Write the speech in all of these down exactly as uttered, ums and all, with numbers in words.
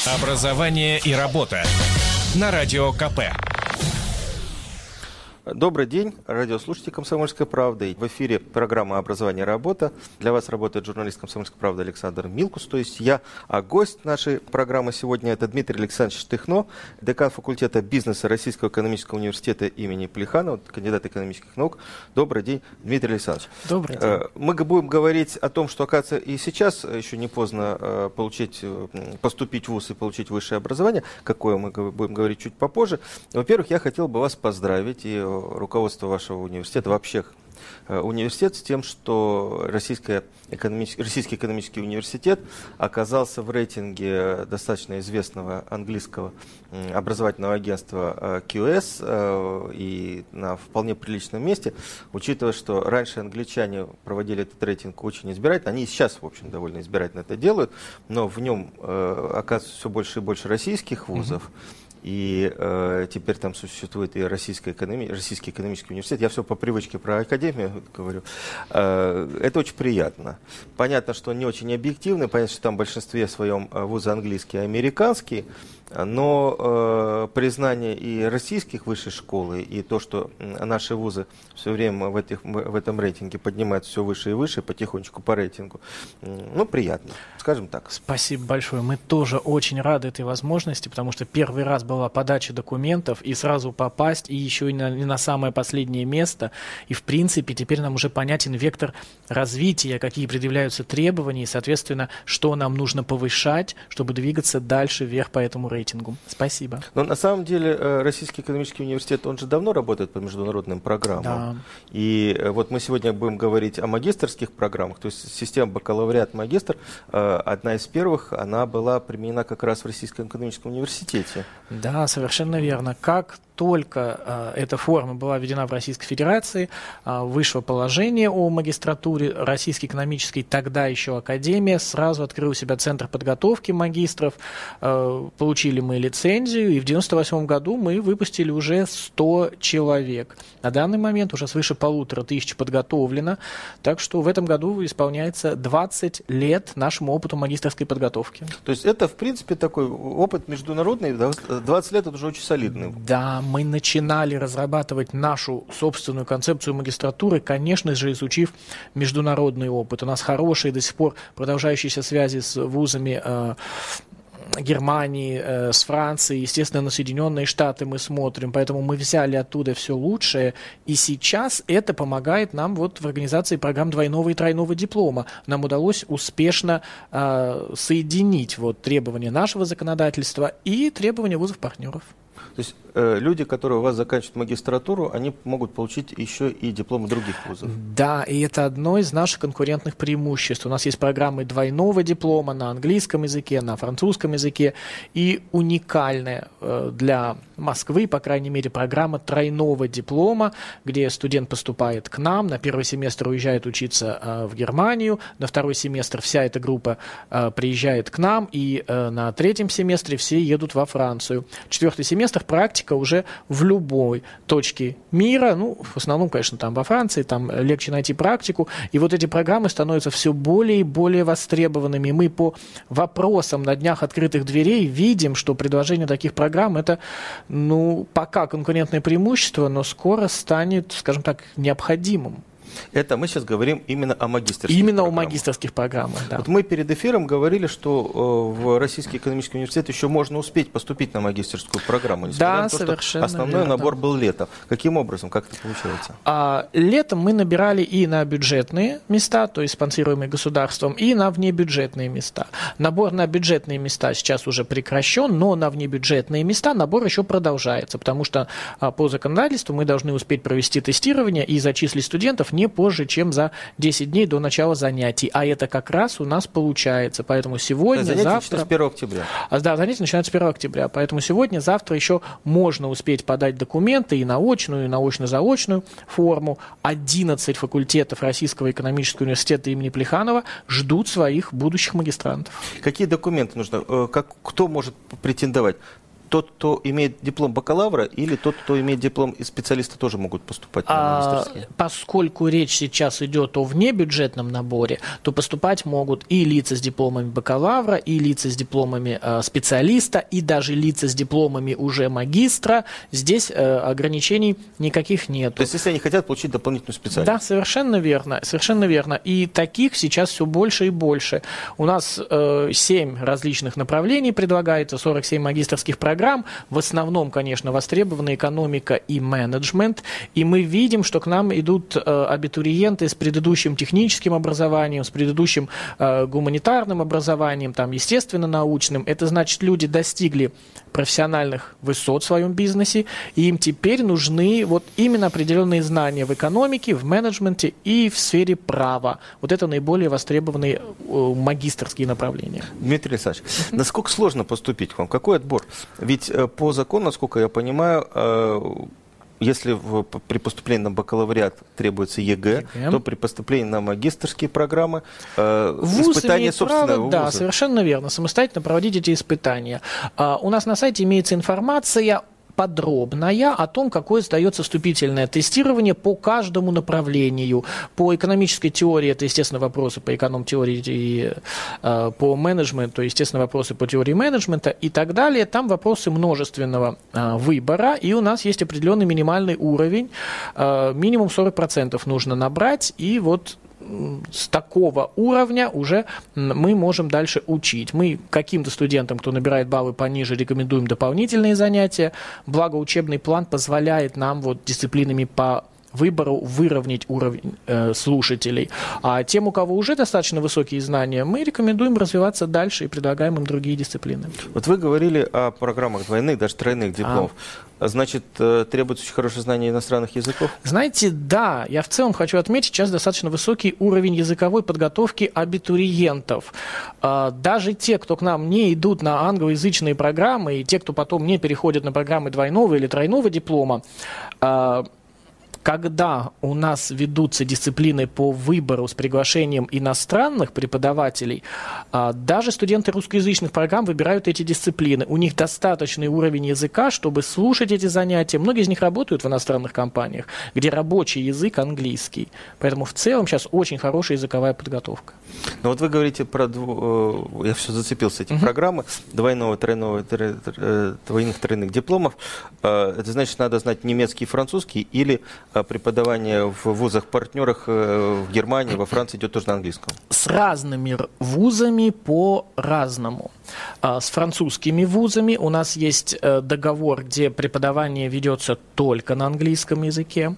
Образование и работа на Радио КП. Добрый день, радиослушатели «Комсомольской правды». В эфире программа «Образование и работа». Для вас работает журналист «Комсомольской правды» Александр Милкус, то есть я. А гость нашей программы сегодня – это Дмитрий Александрович Тыхно, декан факультета бизнеса Российского экономического университета имени Плеханова, кандидат экономических наук. Добрый день, Дмитрий Александрович. Добрый день. Мы будем говорить о том, что, оказывается, и сейчас еще не поздно получить, поступить в вуз и получить высшее образование, какое мы будем говорить чуть попозже. Во-первых, я хотел бы вас поздравить и руководство вашего университета, вообще университет, с тем, что Российский экономический, Российский экономический университет оказался в рейтинге достаточно известного английского образовательного агентства кью эс и на вполне приличном месте, учитывая, что раньше англичане проводили этот рейтинг очень избирательно, они и сейчас, в общем, довольно избирательно это делают, но в нем оказывается все больше и больше российских вузов. Mm-hmm. И э, теперь там существует и Российский, экономи... Российский экономический университет. Я все по привычке про академию говорю. Э, это очень приятно. Понятно, что он не очень объективный. Понятно, что там в большинстве своем вузы английские и американские. Но э, признание и российских высшей школы, и то, что наши вузы все время в, этих, в этом рейтинге поднимаются все выше и выше, потихонечку по рейтингу, ну, приятно, скажем так. Спасибо большое. Мы тоже очень рады этой возможности, потому что первый раз была подача документов, и сразу попасть, и еще и на, и на самое последнее место. И, в принципе, теперь нам уже понятен вектор развития, какие предъявляются требования, и, соответственно, что нам нужно повышать, чтобы двигаться дальше вверх по этому рейтингу. Спасибо. Но на самом деле Российский экономический университет, он же давно работает по международным программам. Да. И вот мы сегодня будем говорить о магистерских программах, то есть система бакалавриат-магистр, одна из первых, она была применена как раз в Российском экономическом университете. Да, совершенно верно. Как только э, эта форма была введена в Российской Федерации, э, вышло положение о магистратуре Российской экономической, тогда еще Академия, сразу открыл у себя Центр подготовки магистров, э, получили мы лицензию, и в девяносто восьмом году мы выпустили уже сто человек. На данный момент уже свыше полутора тысяч подготовлено, так что в этом году исполняется двадцать лет нашему опыту магистерской подготовки. То есть это, в принципе, такой опыт международный, двадцать лет это уже очень солидный. Да, мы начинали разрабатывать нашу собственную концепцию магистратуры, конечно же, изучив международный опыт. У нас хорошие до сих пор продолжающиеся связи с вузами э, Германии, э, с Францией, естественно, на Соединенные Штаты мы смотрим, поэтому мы взяли оттуда все лучшее, и сейчас это помогает нам вот в организации программ двойного и тройного диплома. Нам удалось успешно э, соединить вот требования нашего законодательства и требования вузов-партнеров. То есть э, люди, которые у вас заканчивают магистратуру, они могут получить еще и дипломы других вузов. Да, и это одно из наших конкурентных преимуществ. У нас есть программы двойного диплома на английском языке, на французском языке, и уникальная э, для Москвы, по крайней мере, программа тройного диплома, где студент поступает к нам, на первый семестр уезжает учиться э, в Германию, на второй семестр вся эта группа э, приезжает к нам, и э, на третьем семестре все едут во Францию. Четвертый семестр практика уже в любой точке мира, ну, в основном, конечно, там во Франции, там легче найти практику, и вот эти программы становятся все более и более востребованными. Мы по вопросам на днях открытых дверей видим, что предложение таких программ это, ну, пока конкурентное преимущество, но скоро станет, скажем так, необходимым. Это мы сейчас говорим именно о магистерских Именно программах. о магистерских программах, да. Вот мы перед эфиром говорили, что э, в Российский экономический университет еще можно успеть поступить на магистерскую программу, несмотря да, на то, совершенно что основной верно. набор был летом. Каким образом, как это получается? А, летом мы набирали и на бюджетные места, то есть спонсируемые государством, и на внебюджетные места. Набор на бюджетные места сейчас уже прекращен, но на внебюджетные места набор еще продолжается, потому что а, по законодательству мы должны успеть провести тестирование и зачислить студентов не позже, чем за десять дней до начала занятий. А это как раз у нас получается. Поэтому сегодня, занятия завтра... начинаются с первого октября. А, да, занятия начинаются с первого октября. Поэтому сегодня, завтра еще можно успеть подать документы и на очную, и на очно-заочную форму. одиннадцать факультетов Российского экономического университета имени Плеханова ждут своих будущих магистрантов. Какие документы нужно? Как, кто может претендовать? тот, кто имеет диплом бакалавра, или тот, кто имеет диплом из специалиста, тоже могут поступать на А, магистерские? поскольку речь сейчас идет о внебюджетном наборе, то поступать могут и лица с дипломами бакалавра, и лица с дипломами э, специалиста, и даже лица с дипломами уже магистра. Здесь э, ограничений никаких нет. То есть, если они хотят получить дополнительную специальность? Да, совершенно верно, совершенно верно. И таких сейчас все больше и больше. У нас э, семь различных направлений предлагается, сорок семь магистерских программ. В основном, конечно, востребована экономика и менеджмент. И мы видим, что к нам идут э, абитуриенты с предыдущим техническим образованием, с предыдущим э, гуманитарным образованием, там, естественно-научным. Это значит, люди достигли профессиональных высот в своем бизнесе, и им теперь нужны вот именно определенные знания в экономике, в менеджменте и в сфере права. Вот это наиболее востребованные э, магистерские направления. Дмитрий Александрович, насколько сложно поступить к вам? Какой отбор? Ведь э, по закону, насколько я понимаю, э, если в, при поступлении на бакалавриат требуется ЕГЭ, ЕГЭ, то при поступлении на магистерские программы э, вуз испытания имеет собственного право, вуза. Да, совершенно верно, самостоятельно проводить эти испытания. А, у нас на сайте имеется информация подробная о том, какое сдается вступительное тестирование по каждому направлению. По экономической теории это, естественно, вопросы по эконом-теории и э, по менеджменту, естественно, вопросы по теории менеджмента и так далее. Там вопросы множественного э, выбора, и у нас есть определенный минимальный уровень. Э, минимум сорок процентов нужно набрать, и вот с такого уровня уже мы можем дальше учить. Мы каким-то студентам, кто набирает баллы пониже, рекомендуем дополнительные занятия. Благо, учебный план позволяет нам вот дисциплинами по выбору выровнять уровень э, слушателей. А тем, у кого уже достаточно высокие знания, мы рекомендуем развиваться дальше и предлагаем им другие дисциплины. Вот вы говорили о программах двойных, даже тройных дипломов. А. Значит, требуется очень хорошее знание иностранных языков? Знаете, да. Я в целом хочу отметить, сейчас достаточно высокий уровень языковой подготовки абитуриентов. Даже те, кто к нам не идут на англоязычные программы, и те, кто потом не переходят на программы двойного или тройного диплома, когда у нас ведутся дисциплины по выбору с приглашением иностранных преподавателей, даже студенты русскоязычных программ выбирают эти дисциплины. У них достаточный уровень языка, чтобы слушать эти занятия. Многие из них работают в иностранных компаниях, где рабочий язык английский. Поэтому в целом сейчас очень хорошая языковая подготовка. Но вот вы говорите про... Дв... Я все зацепился, эти uh-huh. программы двойного, тройного, двойных, тройных дипломов. Это значит, надо знать немецкий и французский, или преподавание в вузах-партнерах в Германии, во Франции идет тоже на английском? С разными вузами по-разному. С французскими вузами у нас есть договор, где преподавание ведется только на английском языке.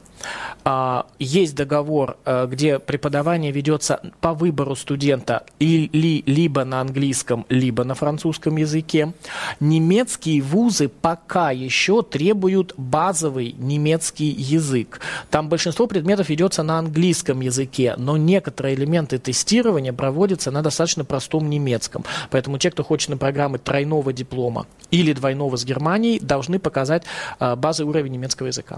Есть договор, где преподавание ведется по выбору студента или либо на английском, либо на французском языке. Немецкие вузы пока еще требуют базовый немецкий язык. Там большинство предметов ведется на английском языке, но некоторые элементы тестирования проводятся на достаточно простом немецком. Поэтому те, кто хочет на программы тройного диплома или двойного с Германией, должны показать базовый уровень немецкого языка.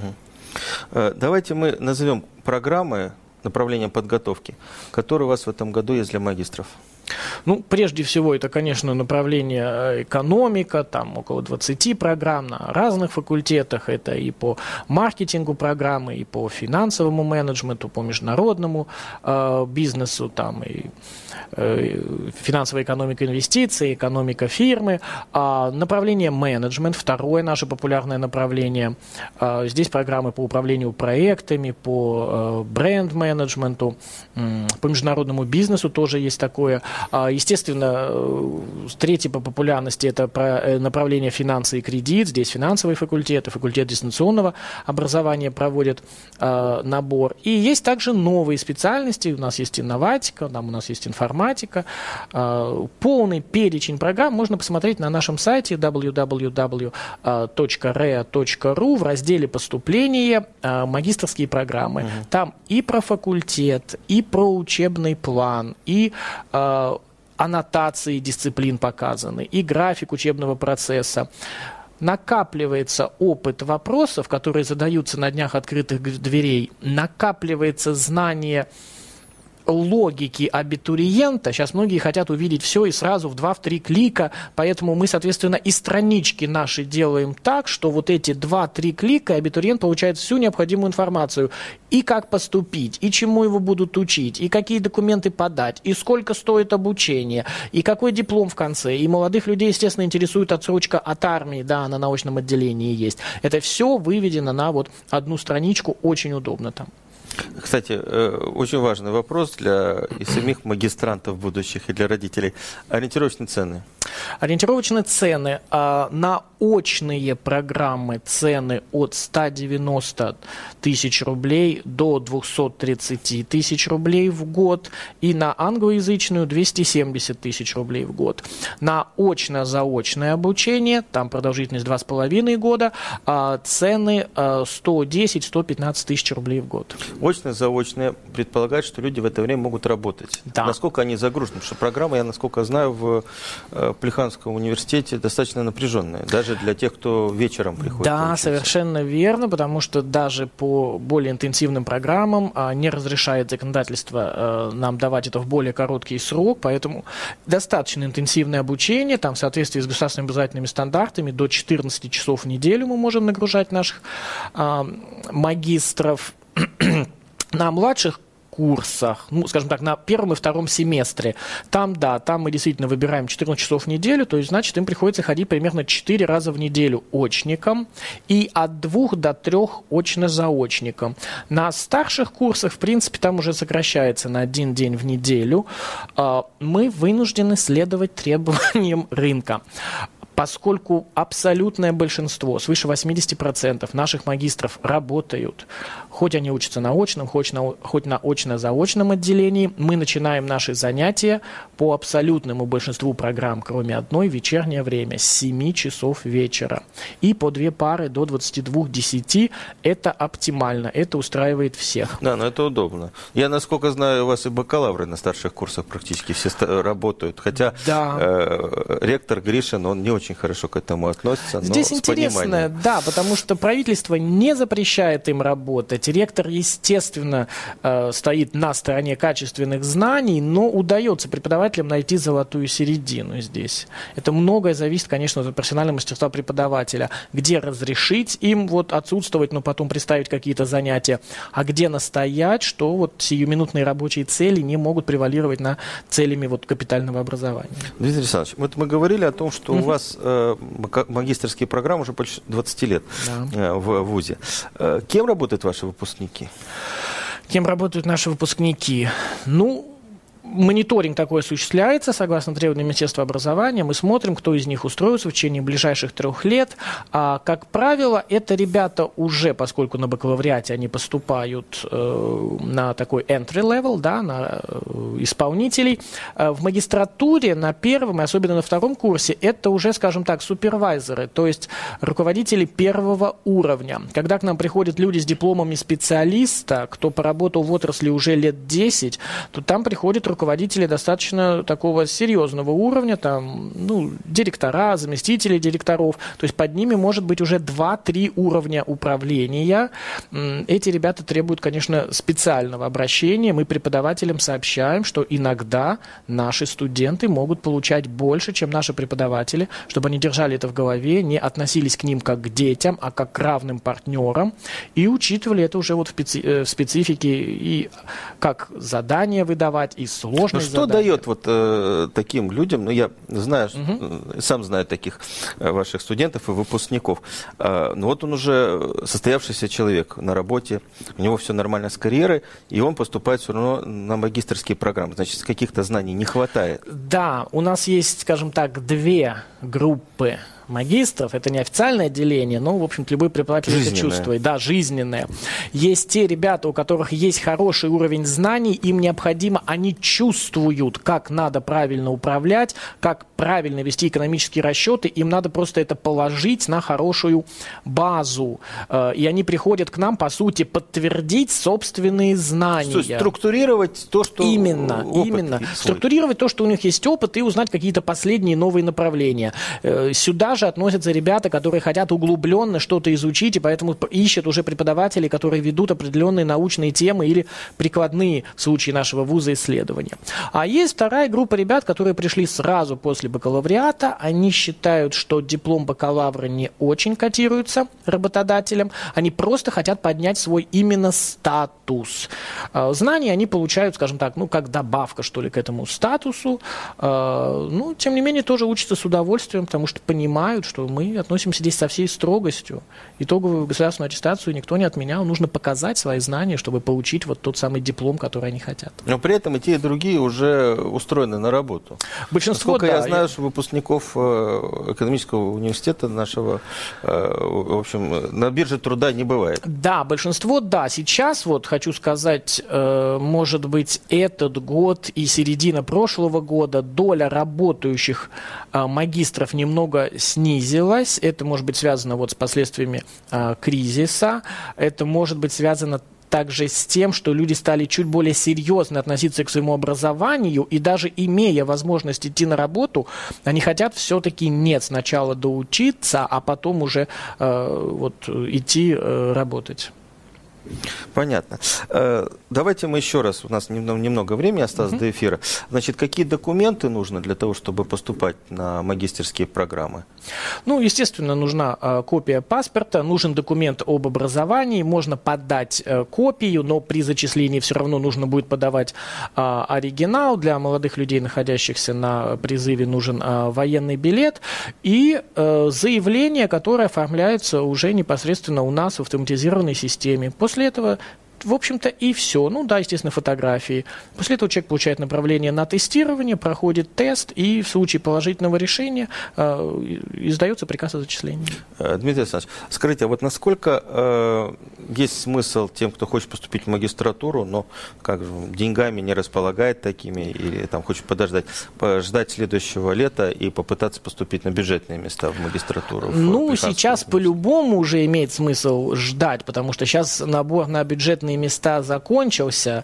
Угу. Давайте мы назовем программы, направления подготовки, которые у вас в этом году есть для магистров. Ну, прежде всего, это, конечно, направление экономика, там около двадцати программ на разных факультетах. Это и по маркетингу программы, и по финансовому менеджменту, по международному э, бизнесу, там и э, финансовая экономика инвестиций, экономика фирмы. А направление менеджмент, второе наше популярное направление. А здесь программы по управлению проектами, по э, бренд-менеджменту, э, по международному бизнесу тоже есть такое. Естественно, третье по популярности – это направление финансы и кредит. Здесь финансовый факультет и факультет дистанционного образования проводят э, набор. И есть также новые специальности. У нас есть инноватика, там у нас есть информатика. Э, полный перечень программ можно посмотреть на нашем сайте дабл ю дабл ю дабл ю точка рэа точка ру в разделе «Поступление. Э, магистерские программы». Угу. Там и про факультет, и про учебный план, и э, аннотации дисциплин показаны, и график учебного процесса. Накапливается опыт вопросов, которые задаются на днях открытых дверей, накапливается знание логики абитуриента. Сейчас многие хотят увидеть все и сразу в два-три клика, поэтому мы, соответственно, и странички наши делаем так, что вот эти два-три клика, абитуриент получает всю необходимую информацию. И как поступить, и чему его будут учить, и какие документы подать, и сколько стоит обучение, и какой диплом в конце. И молодых людей, естественно, интересует отсрочка от армии, да, на научном отделении есть. Это все выведено на вот одну страничку, очень удобно там. Кстати, очень важный вопрос для и самих магистрантов будущих, и для родителей. Ориентировочные цены. Ориентировочные цены а, на очные программы цены от ста девяноста тысяч рублей до двухсот тридцати тысяч рублей в год, и на англоязычную двести семьдесят тысяч рублей в год. На очно-заочное обучение, там продолжительность два с половиной года, а, цены а, сто десять - сто пятнадцать тысяч рублей в год. Очно-заочное предполагает, что люди в это время могут работать. Да. Насколько они загружены? Потому что программа, я насколько знаю, в Плеханском университете достаточно напряженная, даже для тех, кто вечером приходит. Да, поучиться. совершенно верно, потому что даже по более интенсивным программам а, не разрешает законодательство а, нам давать это в более короткий срок, поэтому достаточно интенсивное обучение, там в соответствии с государственными образовательными стандартами до четырнадцати часов в неделю мы можем нагружать наших а, магистров. На младших курсах, ну, скажем так, на первом и втором семестре, там, да, там мы действительно выбираем четырнадцать часов в неделю, то есть, значит, им приходится ходить примерно четыре раза в неделю очникам и от двух до трех очно-заочникам. На старших курсах, в принципе, там уже сокращается на один день в неделю. Мы вынуждены следовать требованиям рынка. Поскольку абсолютное большинство, свыше восемьдесят процентов наших магистров работают, хоть они учатся на очном, хоть на, хоть на очно-заочном отделении, мы начинаем наши занятия по абсолютному большинству программ, кроме одной, в вечернее время, с семи часов вечера. И по две пары до двадцати двух десяти. Это оптимально, это устраивает всех. Да, но это удобно. Я, насколько знаю, у вас и бакалавры на старших курсах практически все работают. Хотя да. э, ректор Гришин, он не очень очень хорошо к этому относятся. Здесь но интересно, с пониманием. Да, потому что правительство не запрещает им работать. Ректор, естественно, э, стоит на стороне качественных знаний, но удается преподавателям найти золотую середину здесь. Это многое зависит, конечно, от профессионального мастерства преподавателя. Где разрешить им вот отсутствовать, но потом представить какие-то занятия, а где настоять, что вот сиюминутные рабочие цели не могут превалировать на целями вот капитального образования. Дмитрий Александрович, вот мы говорили о том, что у вас магистерские программы уже больше двадцати лет да. в вузе. Кем работают ваши выпускники? Кем работают наши выпускники? Ну, мониторинг такой осуществляется, согласно требованиям Министерства образования. Мы смотрим, кто из них устроится в течение ближайших трех лет. А, как правило, это ребята уже, поскольку на бакалавриате они поступают э, на такой entry level, да, на э, исполнителей. А в магистратуре на первом и особенно на втором курсе это уже, скажем так, супервайзеры, то есть руководители первого уровня. Когда к нам приходят люди с дипломами специалиста, кто поработал в отрасли уже лет десять, то там приходят руководители руководители достаточно такого серьезного уровня, там, ну, директора, заместители директоров, то есть под ними может быть уже два-три уровня управления. Эти ребята требуют, конечно, специального обращения. Мы преподавателям сообщаем, что иногда наши студенты могут получать больше, чем наши преподаватели, чтобы они держали это в голове, не относились к ним как к детям, а как к равным партнерам, и учитывали это уже вот в специфике, и как задания выдавать, и сложность. Ну, что задания. Дает вот э, таким людям, ну я знаю, угу. сам знаю таких э, ваших студентов и выпускников, э, ну вот он уже состоявшийся человек на работе, у него все нормально с карьерой, и он поступает все равно на магистерские программы, значит, каких-то знаний не хватает. Да, у нас есть, скажем так, две группы магистров, это не официальное отделение, но, в общем-то, любой преподаватель это чувствует. Да, жизненное. Есть те ребята, у которых есть хороший уровень знаний, им необходимо, они чувствуют, как надо правильно управлять, как правильно вести экономические расчеты, им надо просто это положить на хорошую базу. И они приходят к нам, по сути, подтвердить собственные знания. То есть структурировать то, что... Именно, именно. Структурировать то, что у них есть опыт, и узнать какие-то последние новые направления. Сюда же относятся ребята, которые хотят углубленно что-то изучить, и поэтому ищут уже преподавателей, которые ведут определенные научные темы или прикладные в случае нашего вуза исследования. А есть вторая группа ребят, которые пришли сразу после бакалавриата. Они считают, что диплом бакалавра не очень котируется работодателям. Они просто хотят поднять свой именно статус. Знания они получают, скажем так, ну, как добавка, что ли, к этому статусу. Ну, тем не менее, тоже учатся с удовольствием, потому что понимают, что мы относимся здесь со всей строгостью. Итоговую государственную аттестацию никто не отменял. Нужно показать свои знания, чтобы получить вот тот самый диплом, который они хотят. Но при этом и те, и другие уже устроены на работу. Большинство, Насколько да, я знаю, что выпускников экономического университета нашего, в общем, на бирже труда не бывает. Да, большинство, да. Сейчас, вот хочу сказать, может быть, этот год и середина прошлого года доля работающих магистров немного снизилась. Это может быть связано вот с последствиями кризиса. Это может быть связано также с тем, что люди стали чуть более серьезно относиться к своему образованию, и даже имея возможность идти на работу, они хотят все-таки нет, сначала доучиться, а потом уже э, вот, идти э, работать. Понятно. Давайте мы еще раз, у нас немного времени осталось uh-huh. до эфира. Значит, какие документы нужны для того, чтобы поступать на магистерские программы? Ну, естественно, нужна э, копия паспорта, нужен документ об образовании, можно подать э, копию, но при зачислении все равно нужно будет подавать э, оригинал. Для молодых людей, находящихся на призыве, нужен э, военный билет и э, заявление, которое оформляется уже непосредственно у нас в автоматизированной системе. После этого, в общем-то, и все. Ну да, естественно, фотографии. После этого человек получает направление на тестирование, проходит тест, и в случае положительного решения э, издается приказ о зачислении. Дмитрий Александрович, скажите, а вот насколько э, есть смысл тем, кто хочет поступить в магистратуру, но как же, деньгами не располагает такими, или там хочет подождать, ждать следующего лета и попытаться поступить на бюджетные места в магистратуру? В ну, сейчас по-любому уже имеет смысл ждать, потому что сейчас набор на бюджетные места закончился.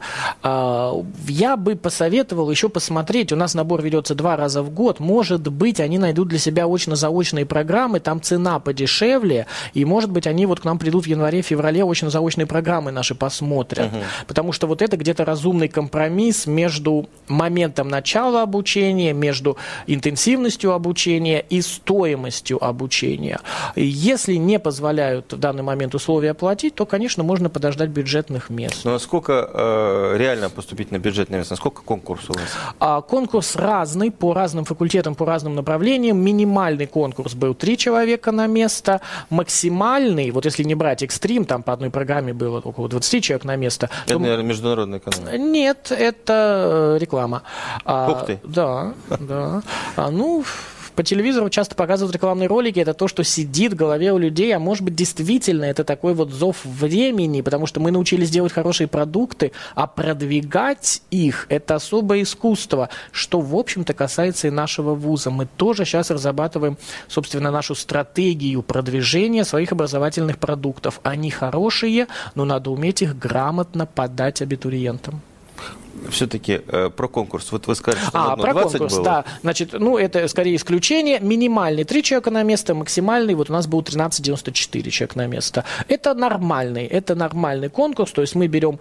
Я бы посоветовал еще посмотреть. У нас набор ведется два раза в год. Может быть, они найдут для себя очно-заочные программы, там цена подешевле, и, может быть, они вот к нам придут в январе-феврале, очно-заочные программы наши посмотрят. Угу. Потому что вот это где-то разумный компромисс между моментом начала обучения, между интенсивностью обучения и стоимостью обучения. Если не позволяют в данный момент условия оплатить, то, конечно, можно подождать бюджетных мест. Но насколько э, реально поступить на бюджетное место? Насколько конкурс у вас? А, конкурс разный, по разным факультетам, по разным направлениям. Минимальный конкурс был три человека на место. Максимальный, вот если не брать экстрим, там по одной программе было около двадцать человек на место. Это, то... наверное, международная экономика. Нет, это реклама. Ух ты. А, да, да. А, ну... По телевизору часто показывают рекламные ролики, это то, что сидит в голове у людей, а может быть действительно это такой вот зов времени, потому что мы научились делать хорошие продукты, а продвигать их – это особое искусство, что в общем-то касается и нашего вуза. Мы тоже сейчас разрабатываем, собственно, нашу стратегию продвижения своих образовательных продуктов. Они хорошие, но надо уметь их грамотно подать абитуриентам. Все-таки э, про конкурс. Вот вы сказали, что а, про конкурс, было. Да. Значит, ну, это скорее исключение. Минимальный три человека на место, максимальный, вот у нас был тринадцать девяносто четыре человека на место. Это нормальный, это нормальный конкурс, то есть мы берем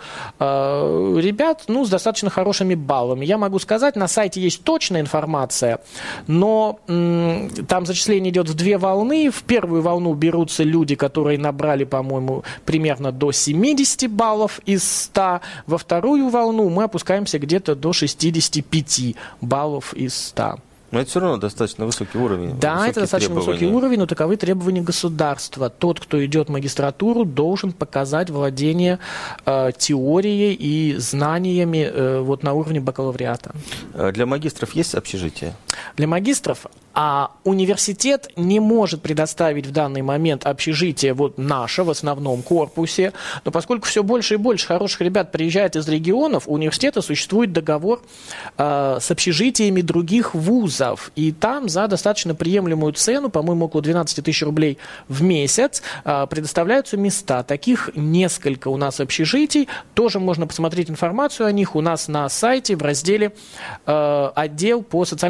э, ребят, ну, с достаточно хорошими баллами. Я могу сказать, на сайте есть точная информация, но м, там зачисление идет в две волны. В первую волну берутся люди, которые набрали, по-моему, примерно до семьдесят баллов из ста. Во вторую волну мы опускаемся где-то до шестьдесят пять баллов из ста. Но это все равно достаточно высокий уровень. Да, это достаточно требования. высокий уровень, но таковы требования государства. Тот, кто идет в магистратуру, должен показать владение э, теорией и знаниями э, вот, на уровне бакалавриата. Для магистров есть общежитие? Для магистров а университет не может предоставить в данный момент общежитие вот наше в основном корпусе, но поскольку все больше и больше хороших ребят приезжает из регионов, у университета существует договор э, с общежитиями других вузов, и там за достаточно приемлемую цену, по-моему, около двенадцать тысяч рублей в месяц, э, предоставляются места. Таких несколько у нас общежитий, тоже можно посмотреть информацию о них у нас на сайте в разделе э, «Отдел по социально-воспитательной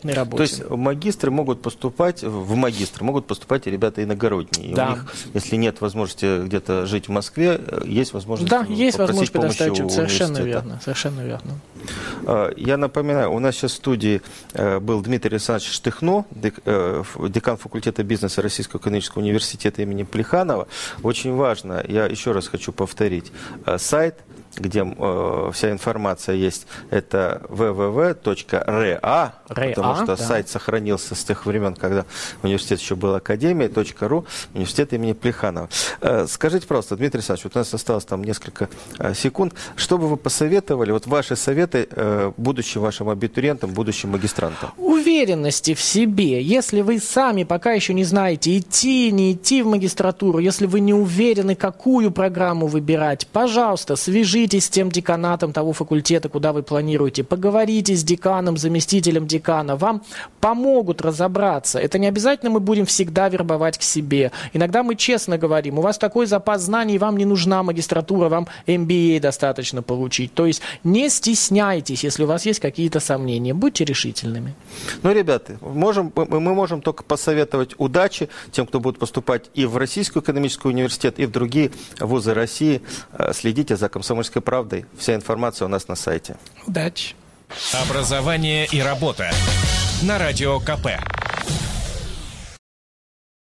конкурентной работе. То есть магистры могут поступать, в магистры могут поступать и ребята иногородние. И да. у них, если нет возможности где-то жить в Москве, есть возможность Да, есть возможность помощи предоставить. у Совершенно университета. верно, совершенно верно. Я напоминаю, у нас сейчас в студии был Дмитрий Александрович Штыхно, декан факультета бизнеса Российского экономического университета имени Плеханова. Очень важно, я еще раз хочу повторить, сайт, где э, вся информация есть, это вэ вэ вэ точка эр а, потому что да. сайт сохранился с тех времен, когда университет еще был академия, .ру, университет имени Плеханова. Э, скажите просто, Дмитрий Александрович, вот у нас осталось там несколько э, секунд, что бы вы посоветовали, вот ваши советы э, будущим вашим абитуриентам, будущим магистрантам? Уверенности в себе. Если вы сами пока еще не знаете, идти, не идти в магистратуру, если вы не уверены, какую программу выбирать, пожалуйста, свяжитесь с тем деканатом того факультета, куда вы планируете, поговорите с деканом, заместителем декана, вам помогут разобраться. Это не обязательно мы будем всегда вербовать к себе. Иногда мы честно говорим, у вас такой запас знаний, вам не нужна магистратура, вам эм би эй достаточно получить. То есть не стесняйтесь, если у вас есть какие-то сомнения, будьте решительными. Ну, ребята, можем, мы можем только посоветовать удачи тем, кто будет поступать и в Российский экономический университет, и в другие вузы России. Следите за «Комсомольской правдой». Вся информация у нас на сайте. Удачи. Образование и работа. На Радио ка пэ.